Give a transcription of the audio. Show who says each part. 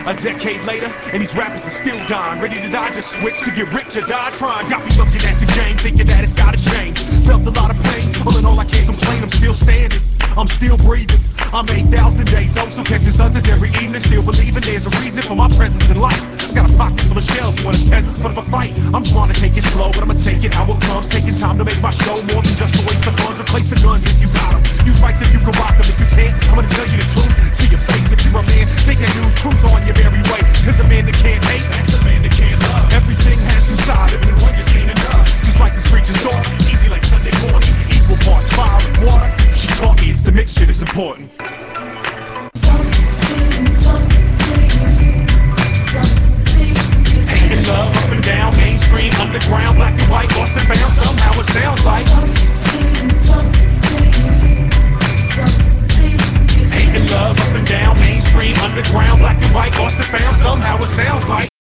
Speaker 1: A decade later, and these rappers are still dying. Ready to die, just switch to get rich or die trying. Got me looking at the game, thinking that it's gotta change. Felt a lot of pain, all in all I can't complain. I'm still standing, I'm still breathing. I'm 8,000 days old, so catching sunsets every evening. Still believing there's a reason for my presence in life. I got a pocket full of shells, one of peasants, put up a fight. I'm trying to take it slow, but I'ma take it how it comes. Taking time to make my show more than just a waste of funds. Replace the guns if you got them, use mics if you can rock them. If you can't, I'm gonna tell you the truth to your face. If you're a man, take that news, cruise on your merry way. Cause the man that can't hate, that's the man that can't love. Everything has two sides, and one just ain't enough. Just like this preacher's daughter, easy like Sunday morning. Equal parts fire and water. She taught me it's the mixture that's important. Hate and love, up and down, mainstream, underground, black and white, lost and found. Somehow it sounds like hate and love, up and down, mainstream, underground, black and white, lost and found. Somehow it sounds like